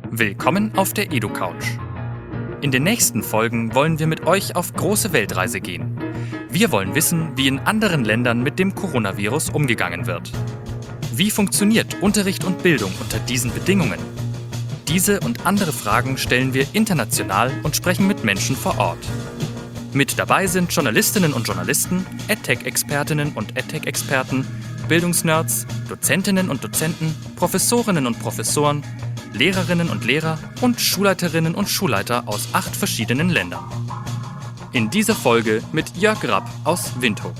Willkommen auf der EduCouch. In den nächsten Folgen wollen wir mit euch auf große Weltreise gehen. Wir wollen wissen, wie in anderen Ländern mit dem Coronavirus umgegangen wird. Wie funktioniert Unterricht und Bildung unter diesen Bedingungen? Diese und andere Fragen stellen wir international und sprechen mit Menschen vor Ort. Mit dabei sind Journalistinnen und Journalisten, EdTech-Expertinnen und EdTech-Experten, Bildungsnerds, Dozentinnen und Dozenten, Professorinnen und Professoren, Lehrerinnen und Lehrer und Schulleiterinnen und Schulleiter aus 8 verschiedenen Ländern. In dieser Folge mit Jörg Rapp aus Windhoek.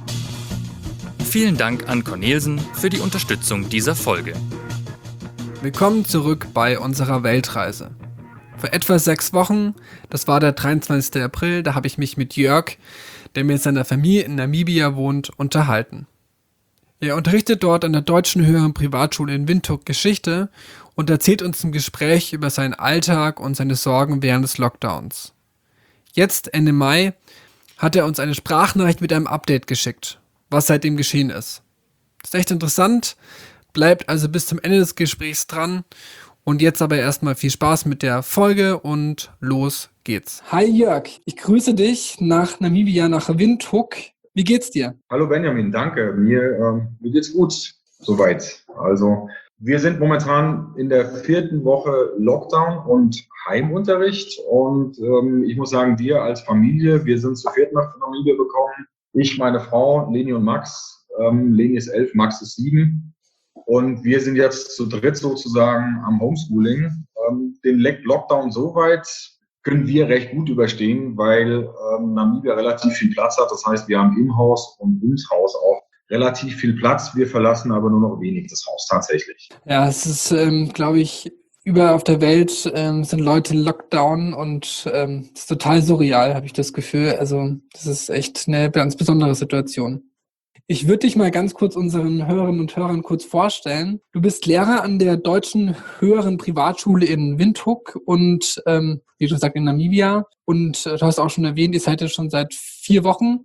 Vielen Dank an Cornelsen für die Unterstützung dieser Folge. Willkommen zurück bei unserer Weltreise. Vor etwa 6 Wochen, das war der 23. April, da habe ich mich mit Jörg, der mit seiner Familie in Namibia wohnt, unterhalten. Er unterrichtet dort an der Deutschen Höheren Privatschule in Windhoek Geschichte und erzählt uns im Gespräch über seinen Alltag und seine Sorgen während des Lockdowns. Jetzt, Ende Mai, hat er uns eine Sprachnachricht mit einem Update geschickt, was seitdem geschehen ist. Das ist echt interessant, bleibt also bis zum Ende des Gesprächs dran. Und jetzt aber erstmal viel Spaß mit der Folge und los geht's. Hi Jörg, ich grüße dich nach Namibia, nach Windhoek. Wie geht's dir? Hallo Benjamin, danke. Mir geht's gut soweit. Also wir sind momentan in der 4. Woche Lockdown und Heimunterricht. Und ich muss sagen, wir als Familie, wir sind zu 4. nach Namibia gekommen. Ich, meine Frau, Leni und Max. Leni ist 11, Max ist 7. Und wir sind jetzt zu dritt sozusagen am Homeschooling. Den Lockdown soweit können wir recht gut überstehen, weil Namibia relativ viel Platz hat. Das heißt, wir haben im Haus und ums Haus auch relativ viel Platz. Wir verlassen aber nur noch wenig das Haus tatsächlich. Ja, es ist, glaube ich, überall auf der Welt sind Leute in Lockdown und es ist total surreal, habe ich das Gefühl. Also das ist echt eine ganz besondere Situation. Ich würde dich mal ganz kurz unseren Hörerinnen und Hörern kurz vorstellen. Du bist Lehrer an der Deutschen Höheren Privatschule in Windhoek und, wie du sagst, in Namibia. Und du hast auch schon erwähnt, ihr seid ja schon seit 4 Wochen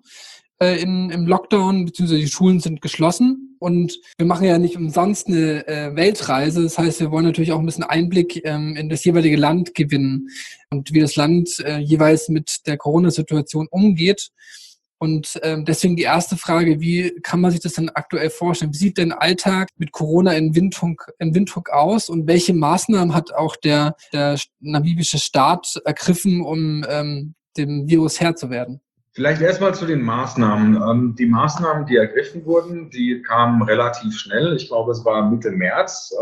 im Lockdown, beziehungsweise die Schulen sind geschlossen. Und wir machen ja nicht umsonst eine Weltreise. Das heißt, wir wollen natürlich auch ein bisschen Einblick in das jeweilige Land gewinnen und wie das Land jeweils mit der Corona-Situation umgeht. Und deswegen die erste Frage, wie kann man sich das denn aktuell vorstellen? Wie sieht denn Alltag mit Corona in Windhoek aus und welche Maßnahmen hat auch der namibische Staat ergriffen, um dem Virus Herr zu werden? Vielleicht erstmal zu den Maßnahmen. Die Maßnahmen, die ergriffen wurden, die kamen relativ schnell. Ich glaube, es war Mitte März.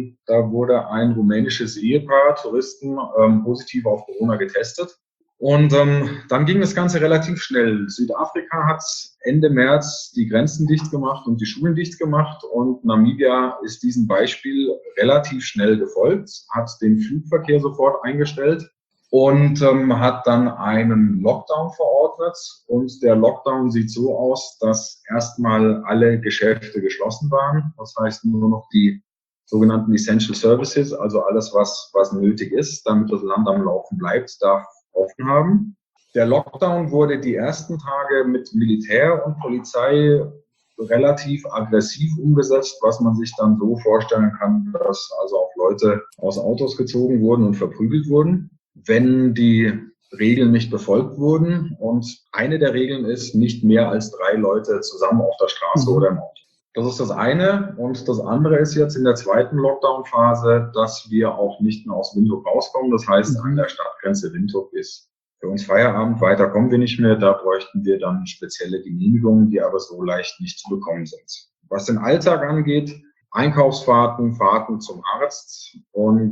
Da wurde ein rumänisches Ehepaar, Touristen, positiv auf Corona getestet. Und dann ging das Ganze relativ schnell. Südafrika hat Ende März die Grenzen dicht gemacht und die Schulen dicht gemacht. Und Namibia ist diesem Beispiel relativ schnell gefolgt, hat den Flugverkehr sofort eingestellt und hat dann einen Lockdown verordnet. Und der Lockdown sieht so aus, dass erstmal alle Geschäfte geschlossen waren. Das heißt, nur noch die sogenannten Essential Services, also alles, was nötig ist, damit das Land am Laufen bleibt, darf offen haben. Der Lockdown wurde die ersten Tage mit Militär und Polizei relativ aggressiv umgesetzt, was man sich dann so vorstellen kann, dass also auch Leute aus Autos gezogen wurden und verprügelt wurden, wenn die Regeln nicht befolgt wurden. Und eine der Regeln ist, nicht mehr als 3 Leute zusammen auf der Straße oder im Auto. Das ist das eine. Und das andere ist jetzt in der 2. Lockdown-Phase, dass wir auch nicht mehr aus Windhoek rauskommen. Das heißt, an der Stadtgrenze Windhoek ist für uns Feierabend. Weiter kommen wir nicht mehr. Da bräuchten wir dann spezielle Genehmigungen, die aber so leicht nicht zu bekommen sind. Was den Alltag angeht, Einkaufsfahrten, Fahrten zum Arzt und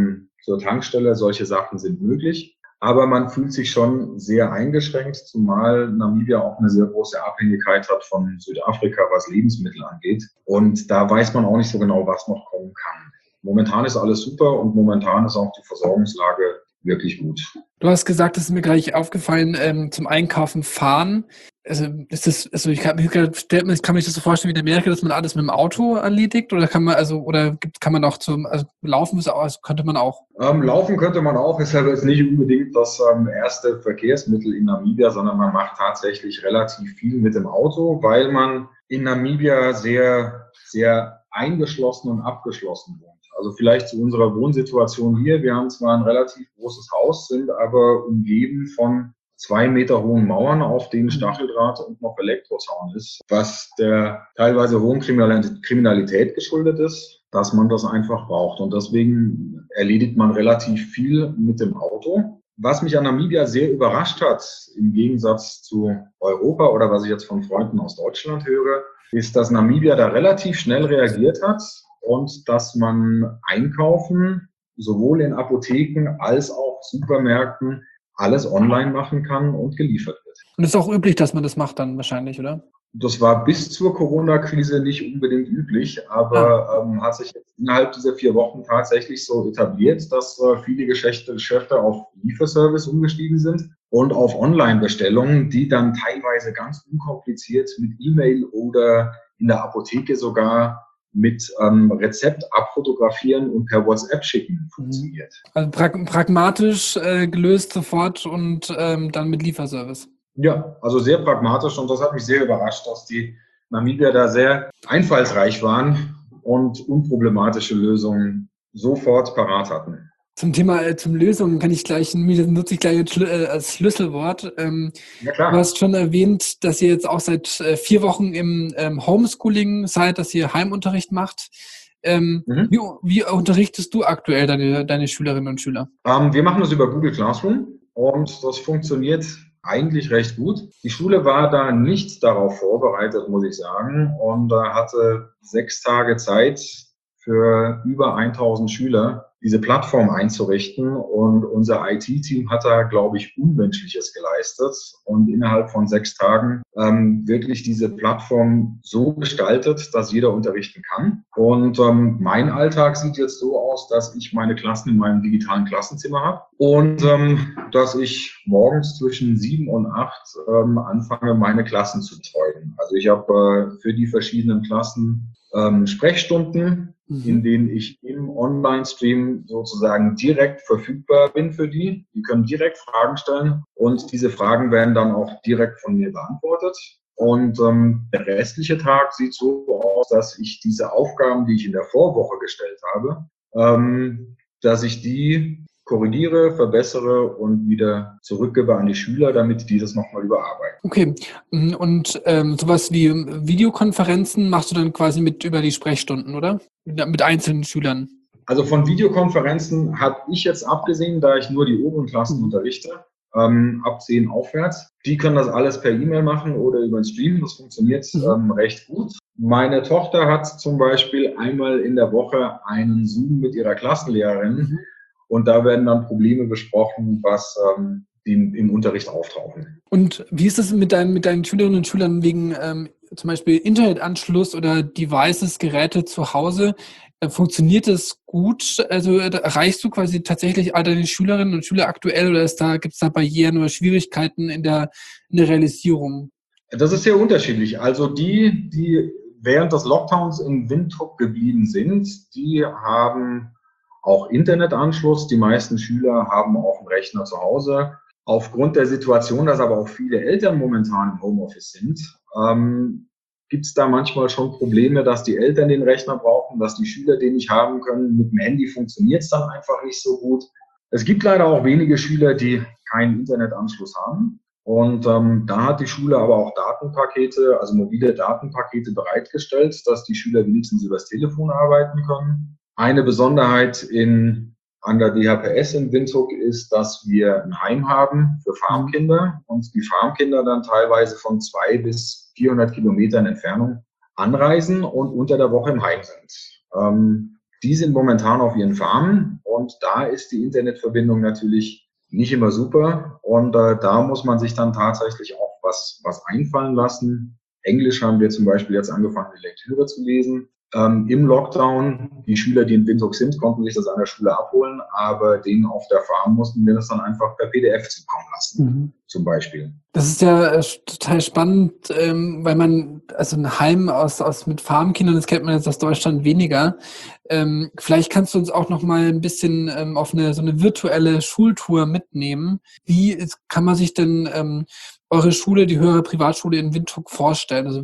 zur Tankstelle, solche Sachen sind möglich. Aber man fühlt sich schon sehr eingeschränkt, zumal Namibia auch eine sehr große Abhängigkeit hat von Südafrika, was Lebensmittel angeht. Und da weiß man auch nicht so genau, was noch kommen kann. Momentan ist alles super und momentan ist auch die Versorgungslage wirklich gut. Du hast gesagt, das ist mir gleich aufgefallen, zum Einkaufen fahren. Also ist das, also kann man sich das so vorstellen wie in Amerika, dass man alles mit dem Auto erledigt, oder kann man kann man auch laufen, könnte man auch? Laufen könnte man auch, ist aber jetzt nicht unbedingt das erste Verkehrsmittel in Namibia, sondern man macht tatsächlich relativ viel mit dem Auto, weil man in Namibia sehr, sehr eingeschlossen und abgeschlossen wohnt. Also vielleicht zu unserer Wohnsituation hier. Wir haben zwar ein relativ großes Haus, sind aber umgeben von 2 Meter hohen Mauern, auf denen Stacheldraht und noch Elektrozaun ist, was der teilweise hohen Kriminalität geschuldet ist, dass man das einfach braucht. Und deswegen erledigt man relativ viel mit dem Auto. Was mich an Namibia sehr überrascht hat, im Gegensatz zu Europa oder was ich jetzt von Freunden aus Deutschland höre, ist, dass Namibia da relativ schnell reagiert hat und dass man einkaufen, sowohl in Apotheken als auch Supermärkten, alles online machen kann und geliefert wird. Und es ist auch üblich, dass man das macht dann wahrscheinlich, oder? Das war bis zur Corona-Krise nicht unbedingt üblich, aber hat sich jetzt innerhalb dieser 4 Wochen tatsächlich so etabliert, dass viele Geschäfte auf Lieferservice umgestiegen sind und auf Online-Bestellungen, die dann teilweise ganz unkompliziert mit E-Mail oder in der Apotheke sogar mit Rezept abfotografieren und per WhatsApp schicken funktioniert. Also pragmatisch gelöst sofort und dann mit Lieferservice. Ja, also sehr pragmatisch und das hat mich sehr überrascht, dass die Namibier da sehr einfallsreich waren und unproblematische Lösungen sofort parat hatten. Zum Thema, zum Lösungen kann ich gleich, nutze ich gleich als Schlüsselwort. Ja, klar. Du hast schon erwähnt, dass ihr jetzt auch seit 4 Wochen im Homeschooling seid, dass ihr Heimunterricht macht. Wie unterrichtest du aktuell deine Schülerinnen und Schüler? Wir machen das über Google Classroom und das funktioniert eigentlich recht gut. Die Schule war da nicht darauf vorbereitet, muss ich sagen, und hatte 6 Tage Zeit für über 1000 Schüler diese Plattform einzurichten. Und unser IT-Team hat da, glaube ich, Unmenschliches geleistet und innerhalb von 6 Tagen wirklich diese Plattform so gestaltet, dass jeder unterrichten kann. Und mein Alltag sieht jetzt so aus, dass ich meine Klassen in meinem digitalen Klassenzimmer habe und dass ich morgens zwischen 7 und 8 anfange, meine Klassen zu betreuen. Also ich habe für die verschiedenen Klassen Sprechstunden, in denen ich im Online-Stream sozusagen direkt verfügbar bin für die. Die können direkt Fragen stellen und diese Fragen werden dann auch direkt von mir beantwortet. Und der restliche Tag sieht so aus, dass ich diese Aufgaben, die ich in der Vorwoche gestellt habe, dass ich die korrigiere, verbessere und wieder zurückgebe an die Schüler, damit die das nochmal überarbeiten. Okay. Und sowas wie Videokonferenzen machst du dann quasi über die Sprechstunden, oder? Mit einzelnen Schülern? Also von Videokonferenzen habe ich jetzt abgesehen, da ich nur die oberen Klassen unterrichte, ab 10 aufwärts. Die können das alles per E-Mail machen oder über den Stream. Das funktioniert recht gut. Meine Tochter hat zum Beispiel einmal in der Woche einen Zoom mit ihrer Klassenlehrerin. Und da werden dann Probleme besprochen, was im Unterricht auftauchen. Und wie ist es mit deinen Schülerinnen und Schülern wegen zum Beispiel Internetanschluss oder Devices, Geräte zu Hause? Funktioniert es gut? Also erreichst du quasi tatsächlich all deine Schülerinnen und Schüler aktuell oder gibt es da Barrieren oder Schwierigkeiten in der Realisierung? Das ist sehr unterschiedlich. Also die während des Lockdowns in Windhoek geblieben sind, die haben auch Internetanschluss. Die meisten Schüler haben auch einen Rechner zu Hause. Aufgrund der Situation, dass aber auch viele Eltern momentan im Homeoffice sind, gibt es da manchmal schon Probleme, dass die Eltern den Rechner brauchen, dass die Schüler den nicht haben können. Mit dem Handy funktioniert es dann einfach nicht so gut. Es gibt leider auch wenige Schüler, die keinen Internetanschluss haben. Und da hat die Schule aber auch Datenpakete, also mobile Datenpakete bereitgestellt, dass die Schüler wenigstens übers Telefon arbeiten können. Eine Besonderheit an der DHPS in Windhoek ist, dass wir ein Heim haben für Farmkinder und die Farmkinder dann teilweise von 200 bis 400 Kilometern Entfernung anreisen und unter der Woche im Heim sind. Die sind momentan auf ihren Farmen und da ist die Internetverbindung natürlich nicht immer super und da muss man sich dann tatsächlich auch was einfallen lassen. Englisch haben wir zum Beispiel jetzt angefangen, die Lektüre zu lesen. Im Lockdown, die Schüler, die in Windhoek sind, konnten sich das an der Schule abholen, aber denen auf der Farm mussten wir das dann einfach per PDF zukommen lassen. zum Beispiel. Das ist ja total spannend, weil man, also ein Heim mit Farmkindern, das kennt man jetzt aus Deutschland weniger. Vielleicht kannst du uns auch noch mal ein bisschen auf so eine virtuelle Schultour mitnehmen. Kann man sich denn eure Schule, die höhere Privatschule in Windhoek vorstellen? Also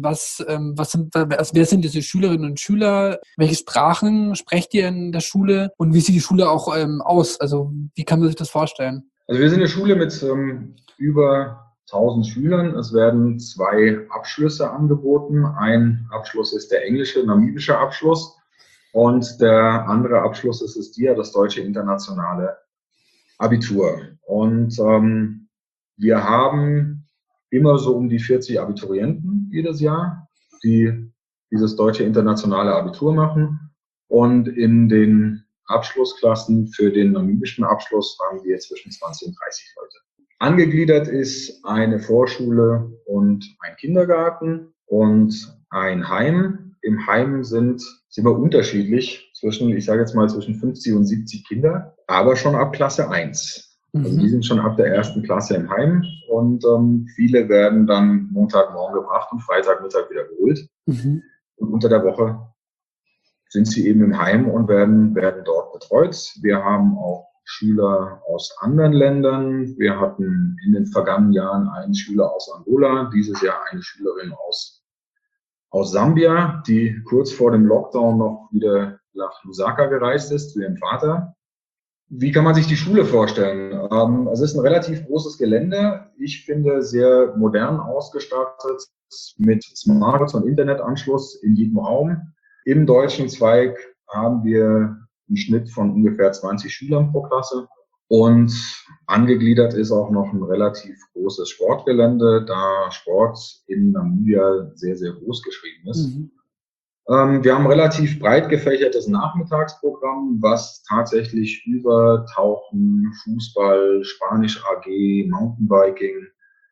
wer sind diese Schülerinnen und Schüler? Welche Sprachen sprecht ihr in der Schule? Und wie sieht die Schule auch aus? Also wie kann man sich das vorstellen? Also wir sind eine Schule mit über 1000 Schülern. Es werden 2 Abschlüsse angeboten. Ein Abschluss ist der englische, namibische Abschluss. Und der andere Abschluss ist das DIA, das deutsche internationale Abitur. Und wir haben immer so um die 40 Abiturienten jedes Jahr, die dieses deutsche internationale Abitur machen. Und in den Abschlussklassen für den namibischen Abschluss haben wir zwischen 20 und 30 Leute. Angegliedert ist eine Vorschule und ein Kindergarten und ein Heim. Im Heim sind wir unterschiedlich, ich sage jetzt mal zwischen 50 und 70 Kinder, aber schon ab Klasse 1. Also die sind schon ab der 1. Klasse im Heim und viele werden dann Montagmorgen gebracht und Freitagmittag wieder geholt. Und unter der Woche sind sie eben im Heim und werden dort betreut. Wir haben auch Schüler aus anderen Ländern. Wir hatten in den vergangenen Jahren einen Schüler aus Angola, dieses Jahr eine Schülerin aus Sambia, die kurz vor dem Lockdown noch wieder nach Lusaka gereist ist zu ihrem Vater. Wie kann man sich die Schule vorstellen? Es ist ein relativ großes Gelände. Ich finde sehr modern ausgestattet mit Smartphones und Internetanschluss in jedem Raum. Im deutschen Zweig haben wir einen Schnitt von ungefähr 20 Schülern pro Klasse. Und angegliedert ist auch noch ein relativ großes Sportgelände, da Sport in Namibia sehr, sehr groß geschrieben ist. Wir haben ein relativ breit gefächertes Nachmittagsprogramm, was tatsächlich über Tauchen, Fußball, Spanisch AG, Mountainbiking,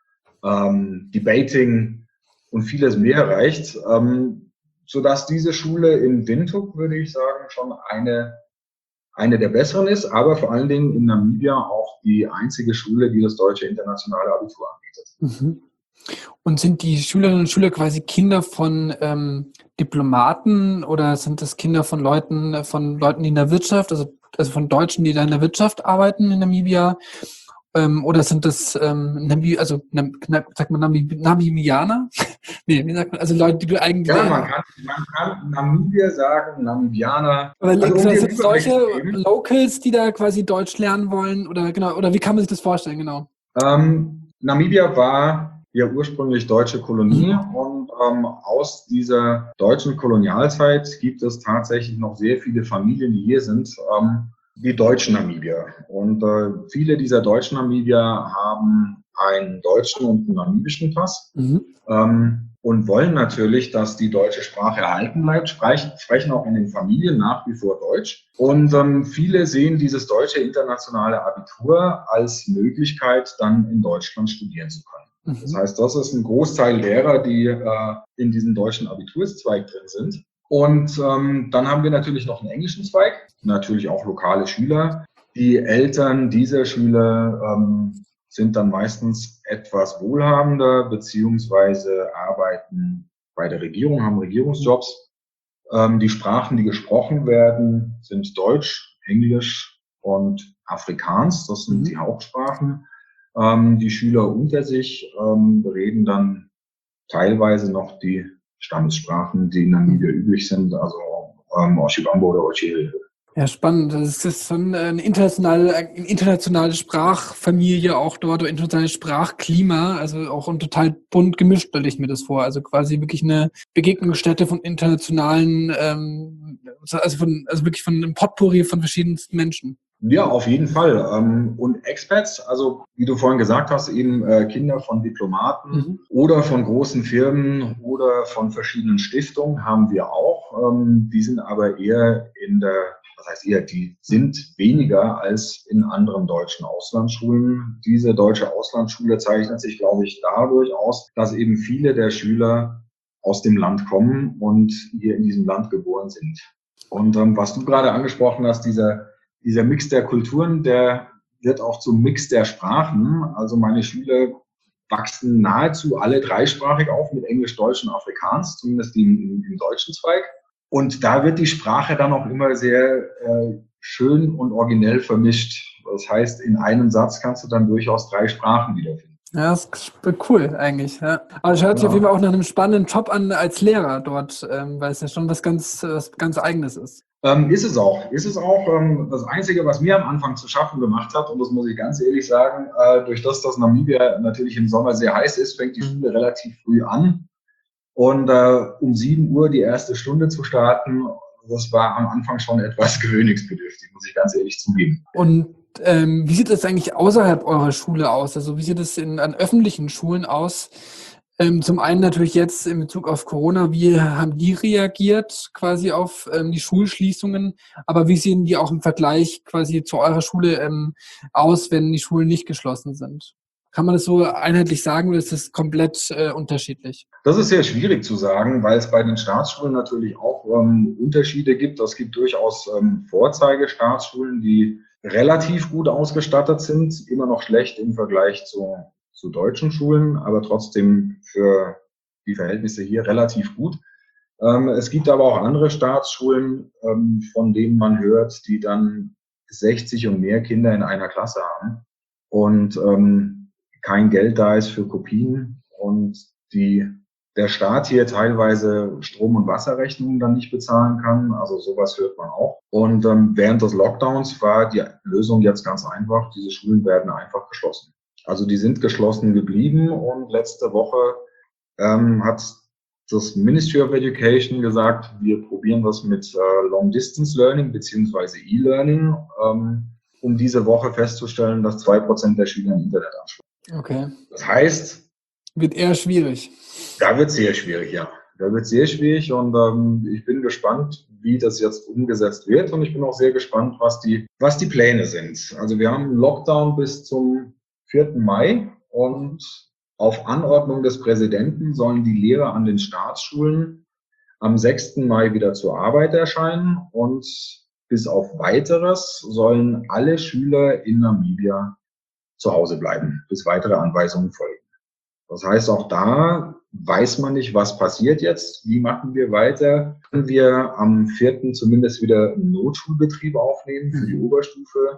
Debating und vieles mehr reicht. Sodass diese Schule in Windhoek, würde ich sagen, schon eine der besseren ist, aber vor allen Dingen in Namibia auch die einzige Schule, die das deutsche internationale Abitur anbietet. Und sind die Schülerinnen und Schüler quasi Kinder von Diplomaten oder sind das Kinder von Leuten, die in der Wirtschaft, also von Deutschen, die da in der Wirtschaft arbeiten in Namibia? Oder sind das Namibianer? Nee, wie sagt man? Also Leute, die du eigentlich... Ja, man kann Namibier sagen, Namibianer. Aber sind es solche Locals, die da quasi Deutsch lernen wollen? Oder wie kann man sich das vorstellen, genau? Namibia war ja ursprünglich deutsche Kolonie und aus dieser deutschen Kolonialzeit gibt es tatsächlich noch sehr viele Familien, die hier sind, die deutschen Namibier. Und viele dieser deutschen Namibier haben einen deutschen und einen namibischen Pass und wollen natürlich, dass die deutsche Sprache erhalten bleibt, sprechen auch in den Familien nach wie vor Deutsch. Und viele sehen dieses deutsche internationale Abitur als Möglichkeit, dann in Deutschland studieren zu können. Das heißt, das ist ein Großteil derer, die in diesem deutschen Abiturszweig drin sind. Und dann haben wir natürlich noch einen englischen Zweig, natürlich auch lokale Schüler. Die Eltern dieser Schüler sind dann meistens etwas wohlhabender, beziehungsweise arbeiten bei der Regierung, haben Regierungsjobs. Die Sprachen, die gesprochen werden, sind Deutsch, Englisch und Afrikaans. Das sind die Hauptsprachen. Die Schüler unter sich reden dann teilweise noch die Stammessprachen, die in Namibia üblich sind, also Oshibambo oder Ochil. Ja, spannend. Das ist schon eine internationale Sprachfamilie auch dort, oder internationales Sprachklima, also auch total bunt gemischt, stelle ich mir das vor. Also quasi wirklich eine Begegnungsstätte von internationalen, wirklich von einem Potpourri von verschiedensten Menschen. Ja, auf jeden Fall. Und Expats, also wie du vorhin gesagt hast, eben Kinder von Diplomaten oder von großen Firmen oder von verschiedenen Stiftungen haben wir auch. Die sind aber eher die sind weniger als in anderen deutschen Auslandsschulen. Diese deutsche Auslandsschule zeichnet sich, glaube ich, dadurch aus, dass eben viele der Schüler aus dem Land kommen und hier in diesem Land geboren sind. Und was du gerade angesprochen hast, dieser Mix der Kulturen, der wird auch zum Mix der Sprachen. Also meine Schüler wachsen nahezu alle dreisprachig auf mit Englisch, Deutsch und Afrikaans, zumindest im deutschen Zweig. Und da wird die Sprache dann auch immer sehr schön und originell vermischt. Das heißt, in einem Satz kannst du dann durchaus 3 Sprachen wiederfinden. Ja, das ist cool eigentlich. Ja. Aber es hört sich auf jeden Fall auch nach einem spannenden Job an als Lehrer dort, weil es ja schon was ganz Eigenes ist. Ist es auch. Das Einzige, was mir am Anfang zu schaffen gemacht hat, und das muss ich ganz ehrlich sagen, durch das Namibia natürlich im Sommer sehr heiß ist, fängt die Schule relativ früh an. Und um 7 Uhr die erste Stunde zu starten, das war am Anfang schon etwas gewöhnungsbedürftig, muss ich ganz ehrlich zugeben. Und wie sieht es eigentlich außerhalb eurer Schule aus? Also wie sieht es an öffentlichen Schulen aus? Zum einen natürlich jetzt in Bezug auf Corona, wie haben die reagiert quasi auf die Schulschließungen? Aber wie sehen die auch im Vergleich quasi zu eurer Schule aus, wenn die Schulen nicht geschlossen sind? Kann man das so einheitlich sagen oder ist das komplett unterschiedlich? Das ist sehr schwierig zu sagen, weil es bei den Staatsschulen natürlich auch Unterschiede gibt. Es gibt durchaus Vorzeigestaatssschulen, die relativ gut ausgestattet sind, immer noch schlecht im Vergleich zu deutschen Schulen, aber trotzdem für die Verhältnisse hier relativ gut. Es gibt aber auch andere Staatsschulen, von denen man hört, die dann 60 und mehr Kinder in einer Klasse haben und kein Geld da ist für Kopien und der Staat hier teilweise Strom- und Wasserrechnungen dann nicht bezahlen kann. Also sowas hört man auch. Und während des Lockdowns war die Lösung jetzt ganz einfach. Diese Schulen werden einfach geschlossen. Also die sind geschlossen geblieben und letzte Woche hat das Ministry of Education gesagt, wir probieren das mit Long-Distance Learning beziehungsweise E-Learning, um diese Woche festzustellen, dass 2% der Schüler ein Internetanschluss haben. Okay. Das heißt, wird eher schwierig. Da wird es sehr schwierig, ja. Da wird es sehr schwierig und ich bin gespannt, wie das jetzt umgesetzt wird und ich bin auch sehr gespannt, was die Pläne sind. Also wir haben einen Lockdown bis zum 4. Mai und auf Anordnung des Präsidenten sollen die Lehrer an den Staatsschulen am 6. Mai wieder zur Arbeit erscheinen und bis auf Weiteres sollen alle Schüler in Namibia zu Hause bleiben, bis weitere Anweisungen folgen. Das heißt, auch da weiß man nicht, was passiert jetzt, wie machen wir weiter. Können wir am 4. zumindest wieder einen Notschulbetrieb aufnehmen für die Oberstufe?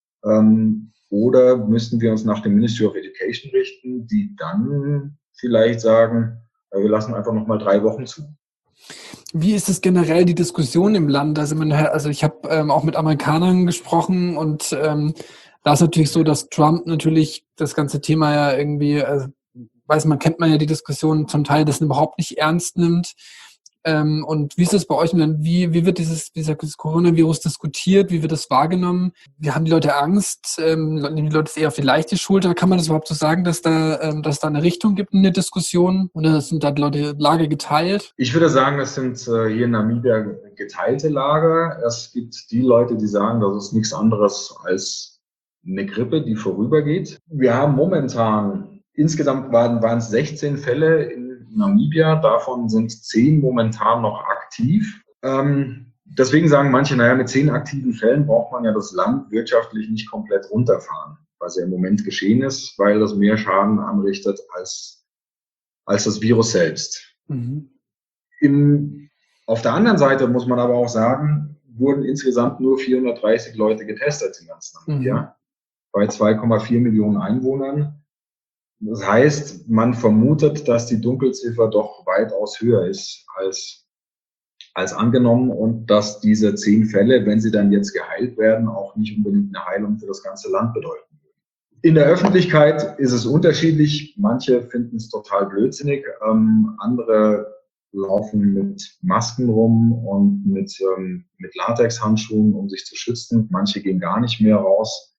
Oder müssen wir uns nach dem Ministry of Education richten, die dann vielleicht sagen, wir lassen einfach nochmal 3 Wochen zu. Wie ist es generell die Diskussion im Land? Also ich habe auch mit Amerikanern gesprochen und da ist natürlich so, dass Trump natürlich das ganze Thema ja irgendwie, kennt man ja die Diskussion zum Teil, das überhaupt nicht ernst nimmt. Und wie ist es bei euch? Wie wird dieses Coronavirus diskutiert? Wie wird das wahrgenommen? Wie haben die Leute Angst? Nehmen die Leute es eher auf die leichte Schulter? Kann man das überhaupt so sagen, dass da eine Richtung gibt in der Diskussion? Oder sind da die Leute Lager geteilt? Ich würde sagen, es sind hier in Namibia geteilte Lager. Es gibt die Leute, die sagen, das ist nichts anderes als eine Grippe, die vorübergeht. Wir haben momentan, insgesamt waren es 16 Fälle in Namibia, davon sind 10 momentan noch aktiv. Deswegen sagen manche, mit 10 aktiven Fällen braucht man ja das Land wirtschaftlich nicht komplett runterfahren, was ja im Moment geschehen ist, weil das mehr Schaden anrichtet als das Virus selbst. Auf der anderen Seite muss man aber auch sagen, wurden insgesamt nur 430 Leute getestet in ganz Namibia, bei 2,4 Millionen Einwohnern. Das heißt, man vermutet, dass die Dunkelziffer doch weitaus höher ist als angenommen und dass diese 10 Fälle, wenn sie dann jetzt geheilt werden, auch nicht unbedingt eine Heilung für das ganze Land bedeuten würden. In der Öffentlichkeit ist es unterschiedlich. Manche finden es total blödsinnig. Andere laufen mit Masken rum und mit Latexhandschuhen, um sich zu schützen. Manche gehen gar nicht mehr raus.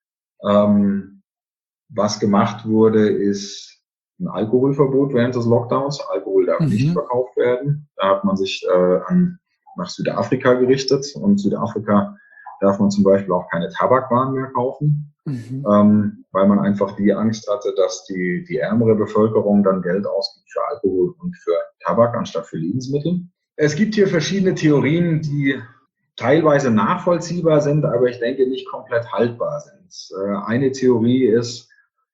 Was gemacht wurde, ist ein Alkoholverbot während des Lockdowns. Alkohol darf nicht verkauft werden. Da hat man sich nach Südafrika gerichtet. Und Südafrika darf man zum Beispiel auch keine Tabakwaren mehr kaufen, weil man einfach die Angst hatte, dass die ärmere Bevölkerung dann Geld ausgibt für Alkohol und für Tabak anstatt für Lebensmittel. Es gibt hier verschiedene Theorien, die teilweise nachvollziehbar sind, aber ich denke nicht komplett haltbar sind. Eine Theorie ist,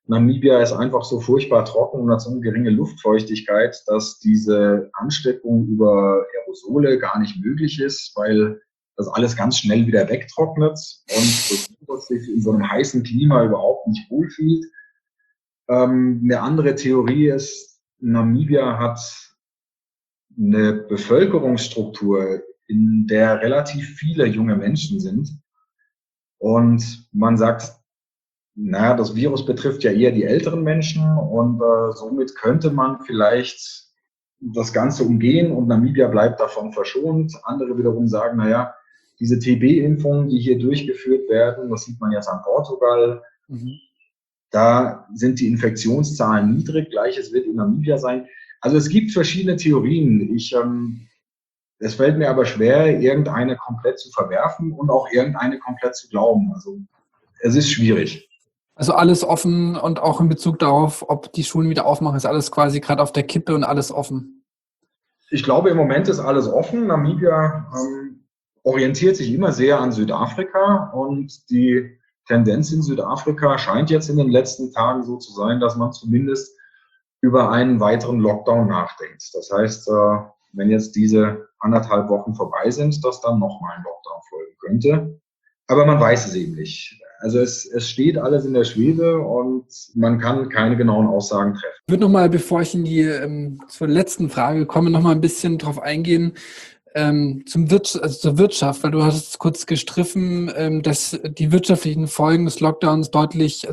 Namibia ist einfach so furchtbar trocken und hat so eine geringe Luftfeuchtigkeit, dass diese Ansteckung über Aerosole gar nicht möglich ist, weil das alles ganz schnell wieder wegtrocknet und das Virus sich in so einem heißen Klima überhaupt nicht wohlfühlt. Eine andere Theorie ist, Namibia hat eine Bevölkerungsstruktur, in der relativ viele junge Menschen sind. Und man sagt, naja, das Virus betrifft ja eher die älteren Menschen und somit könnte man vielleicht das Ganze umgehen und Namibia bleibt davon verschont. Andere wiederum sagen, naja, diese TB-Impfungen, die hier durchgeführt werden, das sieht man jetzt an Portugal, da sind die Infektionszahlen niedrig, gleiches wird in Namibia sein. Also es gibt verschiedene Theorien. Es fällt mir aber schwer, irgendeine komplett zu verwerfen und auch irgendeine komplett zu glauben. Also es ist schwierig. Also alles offen und auch in Bezug darauf, ob die Schulen wieder aufmachen, ist alles quasi gerade auf der Kippe und alles offen. Ich glaube, im Moment ist alles offen. Namibia orientiert sich immer sehr an Südafrika und die Tendenz in Südafrika scheint jetzt in den letzten Tagen so zu sein, dass man zumindest über einen weiteren Lockdown nachdenkt. Das heißt, wenn jetzt diese 1,5 Wochen vorbei sind, dass dann nochmal ein Lockdown folgen könnte. Aber man weiß es eben nicht. Also es steht alles in der Schwebe und man kann keine genauen Aussagen treffen. Ich würde nochmal, bevor ich zur letzten Frage komme, nochmal ein bisschen drauf eingehen, zur Wirtschaft, weil du hast kurz gestriffen, dass die wirtschaftlichen Folgen des Lockdowns deutlich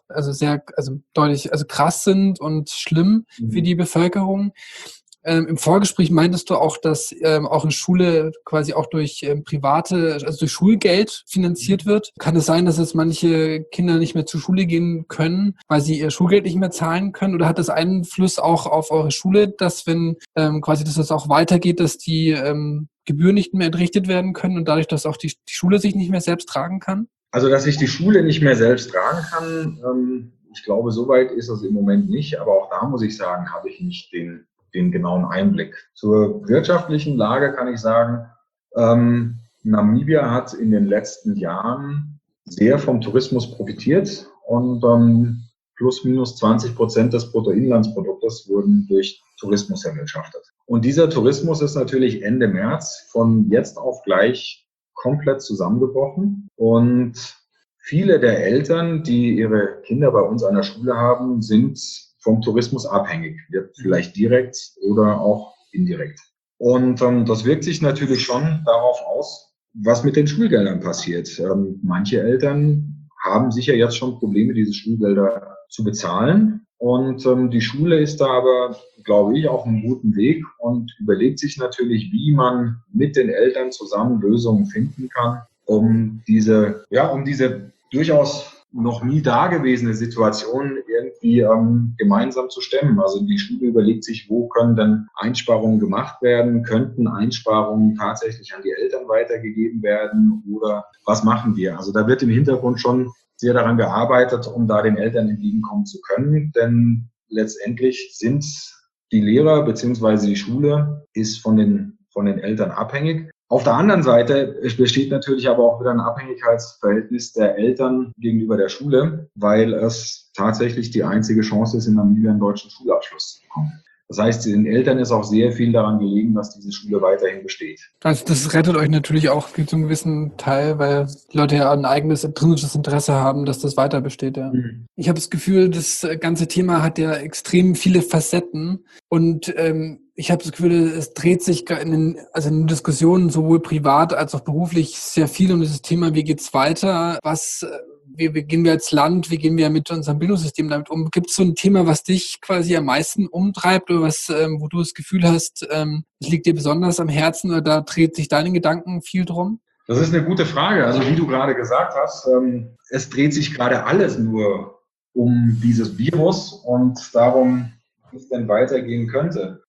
krass sind und schlimm für die Bevölkerung. Im Vorgespräch meintest du auch, dass auch eine Schule quasi auch durch durch Schulgeld finanziert wird. Kann es sein, dass jetzt manche Kinder nicht mehr zur Schule gehen können, weil sie ihr Schulgeld nicht mehr zahlen können? Oder hat das Einfluss auch auf eure Schule, dass dass das auch weitergeht, dass die Gebühren nicht mehr entrichtet werden können und dadurch, dass auch die Schule sich nicht mehr selbst tragen kann? Also, dass sich die Schule nicht mehr selbst tragen kann, ich glaube, so weit ist es im Moment nicht. Aber auch da muss ich sagen, habe ich nicht den genauen Einblick. Zur wirtschaftlichen Lage kann ich sagen, Namibia hat in den letzten Jahren sehr vom Tourismus profitiert und plus minus 20% des Bruttoinlandsproduktes wurden durch Tourismus erwirtschaftet. Und dieser Tourismus ist natürlich Ende März von jetzt auf gleich komplett zusammengebrochen und viele der Eltern, die ihre Kinder bei uns an der Schule haben, sind vom Tourismus abhängig, wird vielleicht direkt oder auch indirekt. Und das wirkt sich natürlich schon darauf aus, was mit den Schulgeldern passiert. Manche Eltern haben sicher jetzt schon Probleme, diese Schulgelder zu bezahlen. Und die Schule ist da aber, glaube ich, auf einem guten Weg und überlegt sich natürlich, wie man mit den Eltern zusammen Lösungen finden kann, um diese durchaus noch nie dagewesene Situation irgendwie gemeinsam zu stemmen. Also die Schule überlegt sich, wo können denn Einsparungen gemacht werden? Könnten Einsparungen tatsächlich an die Eltern weitergegeben werden? Oder was machen wir? Also da wird im Hintergrund schon sehr daran gearbeitet, um da den Eltern entgegenkommen zu können. Denn letztendlich sind die Lehrer bzw. die Schule ist von den Eltern abhängig. Auf der anderen Seite besteht natürlich aber auch wieder ein Abhängigkeitsverhältnis der Eltern gegenüber der Schule, weil es tatsächlich die einzige Chance ist, in Namibia einen deutschen Schulabschluss zu bekommen. Das heißt, den Eltern ist auch sehr viel daran gelegen, dass diese Schule weiterhin besteht. Also das rettet euch natürlich auch zu einem gewissen Teil, weil die Leute ja ein eigenes intrinsisches Interesse haben, dass das weiter besteht. Ja. Ich habe das Gefühl, das ganze Thema hat ja extrem viele Facetten und ich habe das Gefühl, es dreht sich in den Diskussionen sowohl privat als auch beruflich sehr viel um dieses Thema, wie geht's weiter, wie gehen wir als Land, wie gehen wir mit unserem Bildungssystem damit um? Gibt es so ein Thema, was dich quasi am meisten umtreibt oder wo du das Gefühl hast, es liegt dir besonders am Herzen oder da dreht sich deine Gedanken viel drum? Das ist eine gute Frage. Also wie du gerade gesagt hast, es dreht sich gerade alles nur um dieses Virus und darum, wie es denn weitergehen könnte.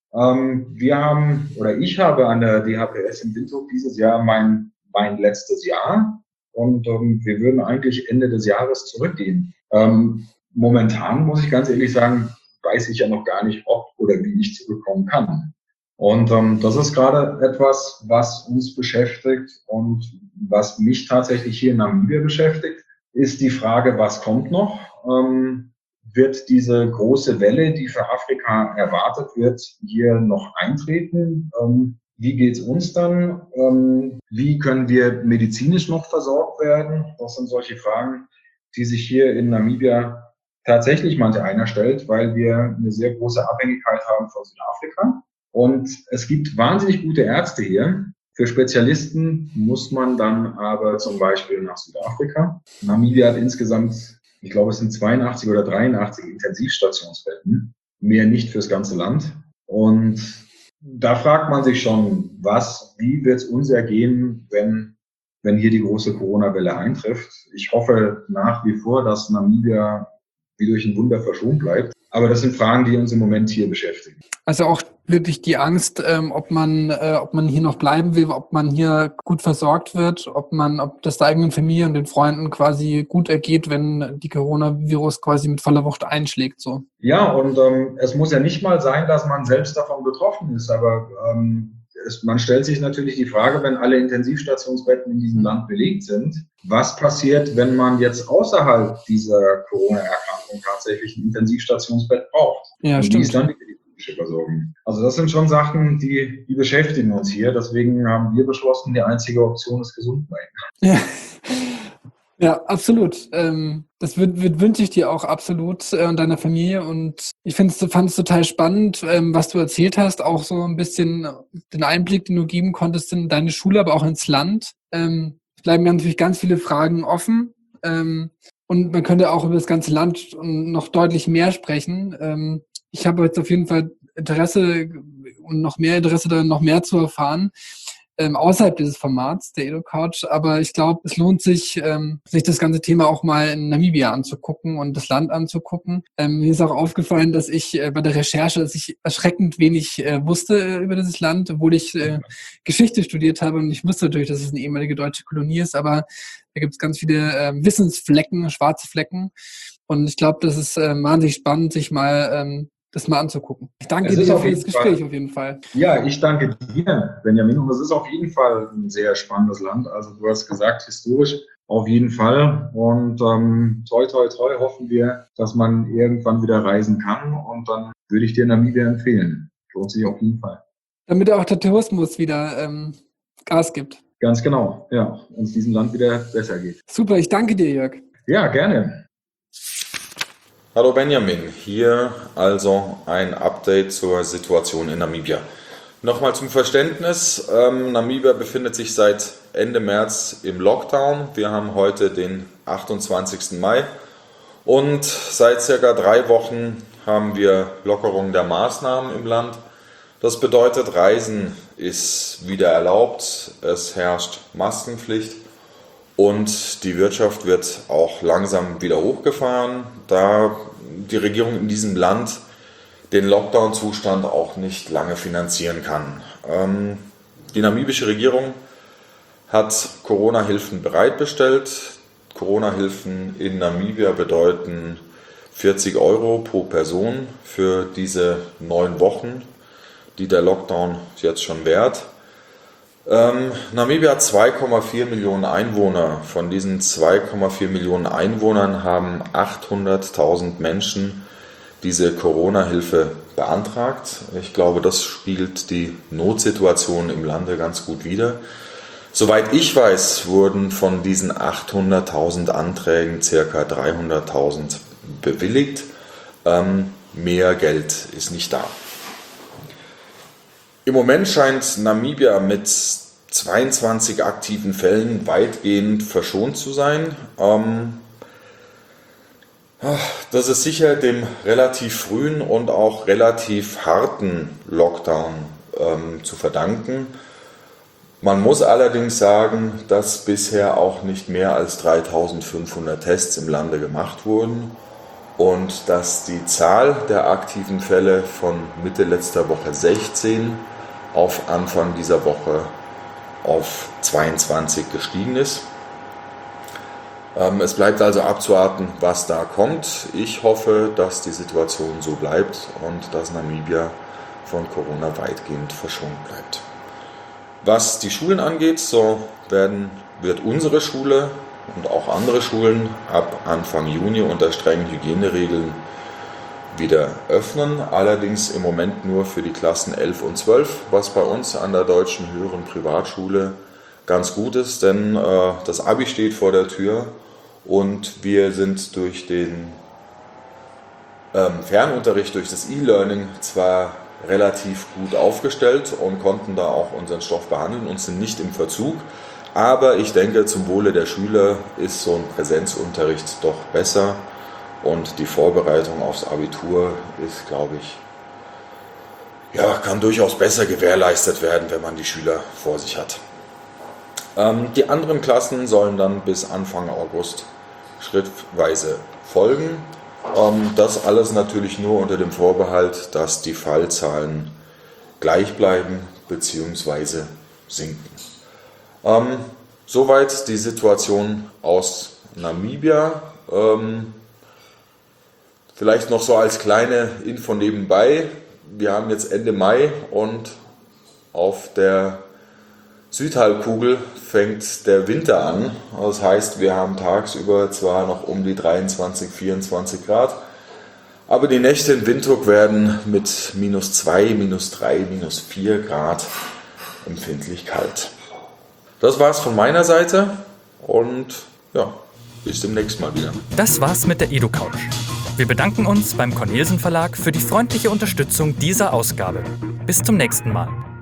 Ich habe an der DHPS in Windhoek dieses Jahr mein letztes Jahr. Und wir würden eigentlich Ende des Jahres zurückgehen. Momentan, muss ich ganz ehrlich sagen, weiß ich ja noch gar nicht, ob oder wie ich zurückkommen kann. Und das ist gerade etwas, was uns beschäftigt und was mich tatsächlich hier in Namibia beschäftigt, ist die Frage, was kommt noch? wird diese große Welle, die für Afrika erwartet wird, hier noch eintreten? Wie geht's uns dann? Wie können wir medizinisch noch versorgt werden? Das sind solche Fragen, die sich hier in Namibia tatsächlich manch einer stellt, weil wir eine sehr große Abhängigkeit haben von Südafrika. Und es gibt wahnsinnig gute Ärzte hier. Für Spezialisten muss man dann aber zum Beispiel nach Südafrika. Namibia hat insgesamt, ich glaube, es sind 82 oder 83 Intensivstationsbetten, mehr nicht fürs ganze Land. Und da fragt man sich schon, wie wird es uns ergehen, wenn hier die große Corona-Welle eintrifft. Ich hoffe nach wie vor, dass Namibia wie durch ein Wunder verschont bleibt. Aber das sind Fragen, die uns im Moment hier beschäftigen. Also auch wirklich die Angst, ob man hier noch bleiben will, ob man hier gut versorgt wird, ob das der eigenen Familie und den Freunden quasi gut ergeht, wenn die Coronavirus quasi mit voller Wucht einschlägt. So. Ja, und es muss ja nicht mal sein, dass man selbst davon betroffen ist, aber man stellt sich natürlich die Frage, wenn alle Intensivstationsbetten in diesem Land belegt sind, was passiert, wenn man jetzt außerhalb dieser Corona-Erkrankung tatsächlich ein Intensivstationsbett braucht? Ja, und stimmt. Wie ist dann die medizinische Versorgung? Also das sind schon Sachen, die beschäftigen uns hier. Deswegen haben wir beschlossen, die einzige Option ist Gesundbleiben. Ja. Ja, absolut. Das wünsche ich dir auch absolut und deiner Familie. Und ich fand es total spannend, was du erzählt hast, auch so ein bisschen den Einblick, den du geben konntest in deine Schule, aber auch ins Land. Es bleiben natürlich ganz viele Fragen offen. Und man könnte auch über das ganze Land noch deutlich mehr sprechen. Ich habe jetzt auf jeden Fall Interesse und noch mehr Interesse daran, noch mehr zu erfahren. Außerhalb dieses Formats, der EduCouch, aber ich glaube, es lohnt sich, sich das ganze Thema auch mal in Namibia anzugucken und das Land anzugucken. Mir ist auch aufgefallen, dass ich bei der Recherche, erschreckend wenig wusste über dieses Land, obwohl ich Geschichte studiert habe und ich wusste natürlich, dass es eine ehemalige deutsche Kolonie ist, aber da gibt es ganz viele Wissensflecken, schwarze Flecken und ich glaube, das ist wahnsinnig spannend, sich mal das mal anzugucken. Ich danke dir für das Gespräch auf jeden Fall. Ja, ich danke dir, Benjamin. Und es ist auf jeden Fall ein sehr spannendes Land. Also du hast gesagt, historisch auf jeden Fall. Und toi, toi, toi hoffen wir, dass man irgendwann wieder reisen kann. Und dann würde ich dir Namibia empfehlen. Lohnt sich auf jeden Fall. Damit auch der Tourismus wieder Gas gibt. Ganz genau, ja. Und es diesem Land wieder besser geht. Super, ich danke dir, Jörg. Ja, gerne. Hallo Benjamin, hier also ein Update zur Situation in Namibia. Nochmal zum Verständnis, Namibia befindet sich seit Ende März im Lockdown. Wir haben heute den 28. Mai und seit circa 3 Wochen haben wir Lockerung der Maßnahmen im Land. Das bedeutet, Reisen ist wieder erlaubt, es herrscht Maskenpflicht. Und die Wirtschaft wird auch langsam wieder hochgefahren, da die Regierung in diesem Land den Lockdown-Zustand auch nicht lange finanzieren kann. Die namibische Regierung hat Corona-Hilfen bereitgestellt. Corona-Hilfen in Namibia bedeuten 40 € pro Person für diese 9 Wochen, die der Lockdown jetzt schon währt. Namibia hat 2,4 Millionen Einwohner. Von diesen 2,4 Millionen Einwohnern haben 800.000 Menschen diese Corona-Hilfe beantragt. Ich glaube, das spiegelt die Notsituation im Lande ganz gut wider. Soweit ich weiß, wurden von diesen 800.000 Anträgen ca. 300.000 bewilligt. Mehr Geld ist nicht da. Im Moment scheint Namibia mit 22 aktiven Fällen weitgehend verschont zu sein. Das ist sicher dem relativ frühen und auch relativ harten Lockdown zu verdanken. Man muss allerdings sagen, dass bisher auch nicht mehr als 3.500 Tests im Lande gemacht wurden und dass die Zahl der aktiven Fälle von Mitte letzter Woche 16 auf Anfang dieser Woche auf 22 gestiegen ist. Es bleibt also abzuwarten, was da kommt. Ich hoffe, dass die Situation so bleibt und dass Namibia von Corona weitgehend verschont bleibt. Was die Schulen angeht, so wird unsere Schule und auch andere Schulen ab Anfang Juni unter strengen Hygieneregeln wieder öffnen, allerdings im Moment nur für die Klassen 11 und 12, was bei uns an der Deutschen Höheren Privatschule ganz gut ist, denn das Abi steht vor der Tür und wir sind durch den Fernunterricht, durch das E-Learning zwar relativ gut aufgestellt und konnten da auch unseren Stoff behandeln und sind nicht im Verzug, aber ich denke, zum Wohle der Schüler ist so ein Präsenzunterricht doch besser und die Vorbereitung aufs Abitur ist, glaube ich, kann durchaus besser gewährleistet werden, wenn man die Schüler vor sich hat. Die anderen Klassen sollen dann bis Anfang August schrittweise folgen. Das alles natürlich nur unter dem Vorbehalt, dass die Fallzahlen gleich bleiben bzw. sinken. Soweit die Situation aus Namibia. Vielleicht noch so als kleine Info nebenbei. Wir haben jetzt Ende Mai und auf der Südhalbkugel fängt der Winter an. Das heißt, wir haben tagsüber zwar noch um die 23, 24 Grad, aber die Nächte in Windhoek werden mit -2, -3, -4 Grad empfindlich kalt. Das war's von meiner Seite und bis demnächst mal wieder. Das war's mit der EduCouch. Wir bedanken uns beim Cornelsen Verlag für die freundliche Unterstützung dieser Ausgabe. Bis zum nächsten Mal.